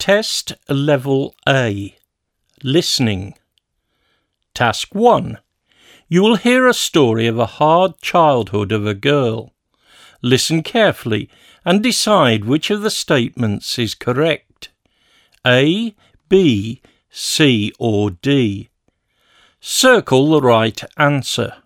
Test Level A. Listening. Task 1. You will hear a story of a hard childhood of a girl. Listen carefully and decide which of the statements is correct. A, B, C or D. Circle the right answer.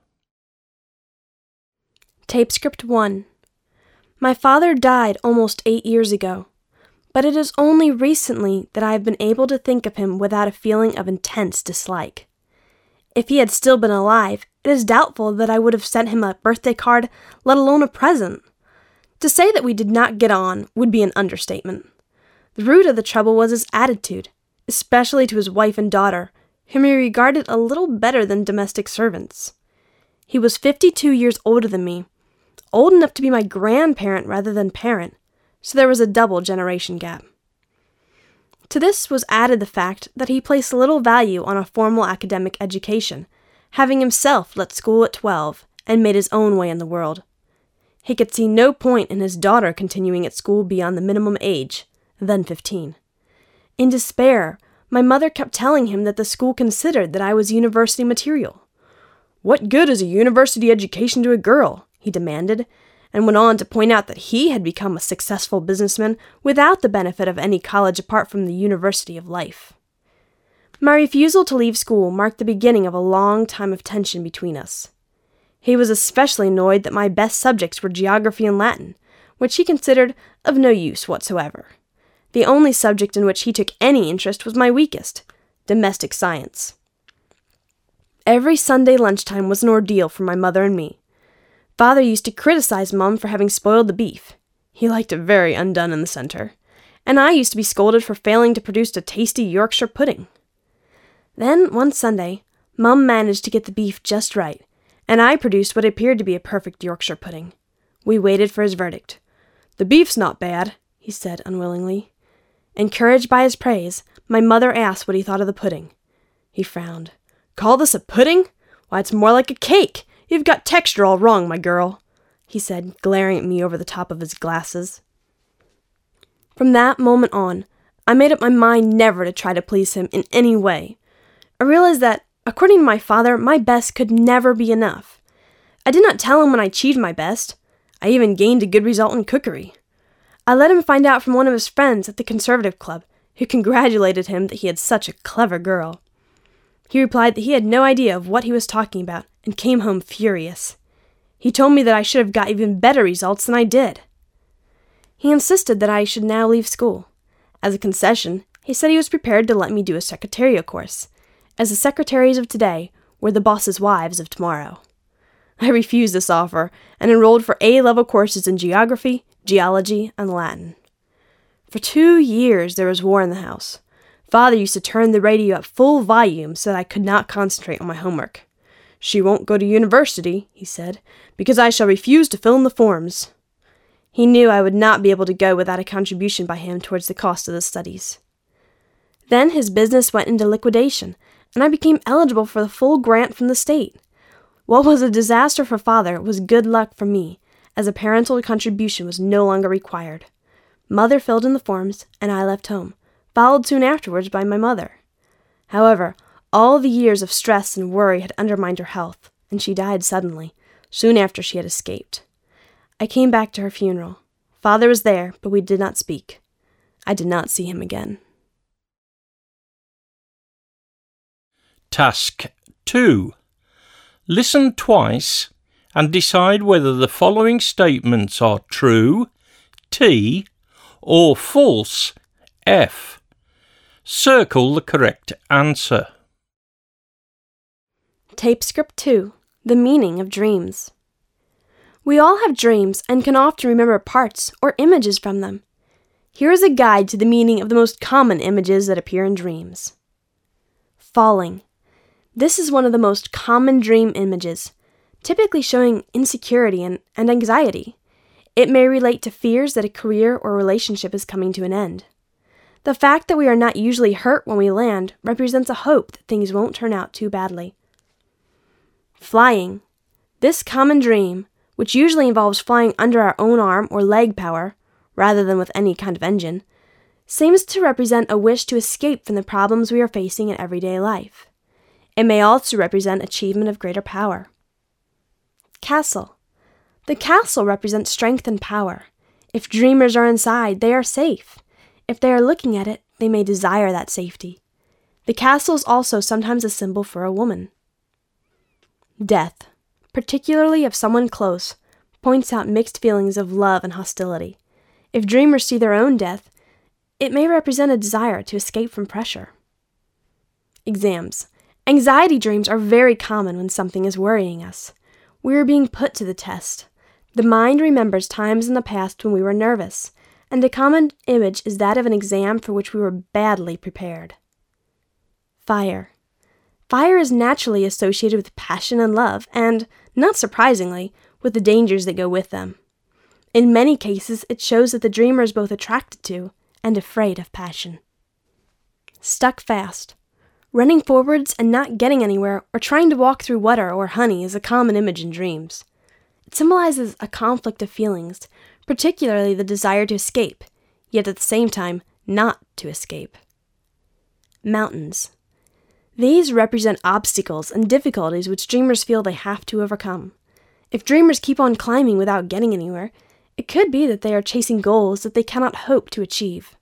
Tape script 1. My father died almost 8 years ago, but it is only recently that I have been able to think of him without a feeling of intense dislike. If he had still been alive, it is doubtful that I would have sent him a birthday card, let alone a present. To say that we did not get on would be an understatement. The root of the trouble was his attitude, especially to his wife and daughter, whom he regarded a little better than domestic servants. He was 52 years older than me, old enough to be my grandparent rather than parent, so there was a double generation gap. To this was added the fact that he placed little value on a formal academic education, having himself left school at 12 and made his own way in the world. He could see no point in his daughter continuing at school beyond the minimum age, then 15. In despair, my mother kept telling him that the school considered that I was university material. "What good is a university education to a girl?" he demanded, and went on to point out that he had become a successful businessman without the benefit of any college apart from the University of Life. My refusal to leave school marked the beginning of a long time of tension between us. He was especially annoyed that my best subjects were geography and Latin, which he considered of no use whatsoever. The only subject in which he took any interest was my weakest, domestic science. Every Sunday lunchtime was an ordeal for my mother and me. Father used to criticize Mum for having spoiled the beef. He liked it very undone in the center. And I used to be scolded for failing to produce a tasty Yorkshire pudding. Then, one Sunday, Mum managed to get the beef just right, and I produced what appeared to be a perfect Yorkshire pudding. We waited for his verdict. "The beef's not bad," he said unwillingly. Encouraged by his praise, my mother asked what he thought of the pudding. He frowned. "Call this a pudding? Why, it's more like a cake. You've got texture all wrong, my girl," he said, glaring at me over the top of his glasses. From that moment on, I made up my mind never to try to please him in any way. I realized that, according to my father, my best could never be enough. I did not tell him when I achieved my best. I even gained a good result in cookery. I let him find out from one of his friends at the conservative club, who congratulated him that he had such a clever girl. He replied that he had no idea of what he was talking about, and came home furious. He told me that I should have got even better results than I did. He insisted that I should now leave school. As a concession, he said he was prepared to let me do a secretarial course, as the secretaries of today were the boss's wives of tomorrow. I refused this offer, and enrolled for A-level courses in geography, geology, and Latin. For 2 years there was war in the house. Father used to turn the radio at full volume so that I could not concentrate on my homework. "She won't go to university," he said, "because I shall refuse to fill in the forms." He knew I would not be able to go without a contribution by him towards the cost of the studies. Then his business went into liquidation, and I became eligible for the full grant from the state. What was a disaster for Father was good luck for me, as a parental contribution was no longer required. Mother filled in the forms, and I left home, followed soon afterwards by my mother. However, all the years of stress and worry had undermined her health, and she died suddenly, soon after she had escaped. I came back to her funeral. Father was there, but we did not speak. I did not see him again. Task 2. Listen twice and decide whether the following statements are true, T, or false, F. Circle the correct answer. Tape script 2. The meaning of dreams. We all have dreams and can often remember parts or images from them. Here is a guide to the meaning of the most common images that appear in dreams. Falling. This is one of the most common dream images, typically showing insecurity and anxiety. It may relate to fears that a career or relationship is coming to an end. The fact that we are not usually hurt when we land represents a hope that things won't turn out too badly. Flying. This common dream, which usually involves flying under our own arm or leg power, rather than with any kind of engine, seems to represent a wish to escape from the problems we are facing in everyday life. It may also represent achievement of greater power. Castle. The castle represents strength and power. If dreamers are inside, they are safe. If they are looking at it, they may desire that safety. The castle is also sometimes a symbol for a woman. Death, particularly of someone close, points out mixed feelings of love and hostility. If dreamers see their own death, it may represent a desire to escape from pressure. Exams. Anxiety dreams are very common when something is worrying us. We are being put to the test. The mind remembers times in the past when we were nervous, and a common image is that of an exam for which we were badly prepared. Fire. Fire is naturally associated with passion and love, and, not surprisingly, with the dangers that go with them. In many cases, it shows that the dreamer is both attracted to and afraid of passion. Stuck fast. Running forwards and not getting anywhere or trying to walk through water or honey is a common image in dreams. It symbolizes a conflict of feelings, particularly the desire to escape, yet at the same time not to escape. Mountains. These represent obstacles and difficulties which dreamers feel they have to overcome. If dreamers keep on climbing without getting anywhere, it could be that they are chasing goals that they cannot hope to achieve.